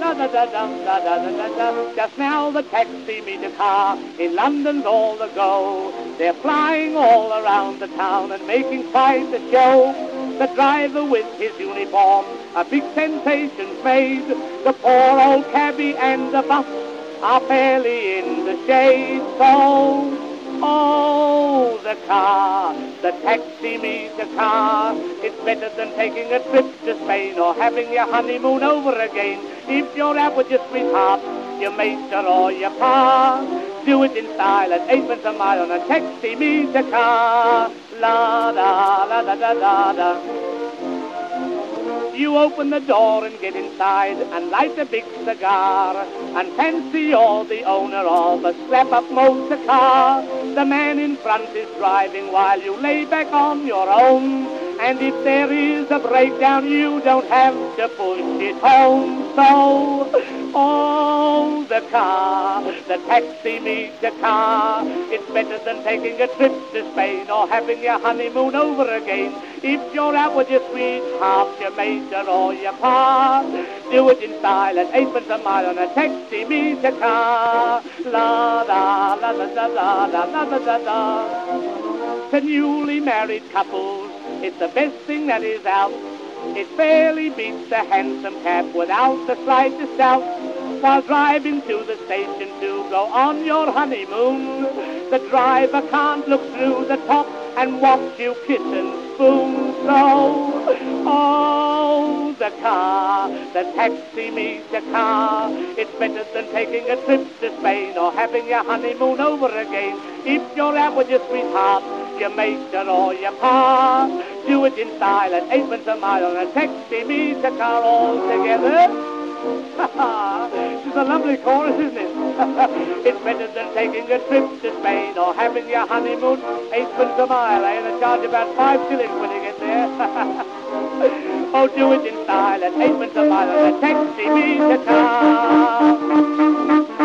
Just now the taxi meet a car in London's all the go. They're flying all around the town and making quite a show. The driver with his uniform, a big sensation's made. The poor old cabbie and the bus are fairly in the shade. So, oh, the car, the taxi meets a car. It's better than taking a trip to Spain or having your honeymoon over again. If you're out with your sweetheart, your mate or your pa, do it in style at 8 a mile on a taxi meets a car. La da la da da da da. You open the door and get inside and light a big cigar and fancy you're the owner of a slap-up motor car. The man in front is driving while you lay back on your own, and if there is a breakdown you don't have to push it home. So, oh, the car, the taxi meets a car. It's better than taking a trip to Spain or having your honeymoon over again. If you're out with your sweetheart, your mate or your pa, do it in style at 8 a mile on a taxi meets a car. La da la da da da da da da da da. To newly married couples, it's the best thing that is out. It barely beats a hansom cab without the slightest doubt. While driving to the station to go on your honeymoon, the driver can't look through the top and watch you kiss and spoon. So, oh, the car, the taxi meets a car. It's better than taking a trip to Spain or having your honeymoon over again. If you're out with your sweetheart, your mate or your pa, do it in style at 8 a mile on a taxi meets a car all together. It's a lovely chorus, isn't it? It's better than taking a trip to Spain or having your honeymoon 8 a mile, eh? And charge about 5 shillings when you get there. Oh, do it in style at 8 a mile on a taxi meets a car.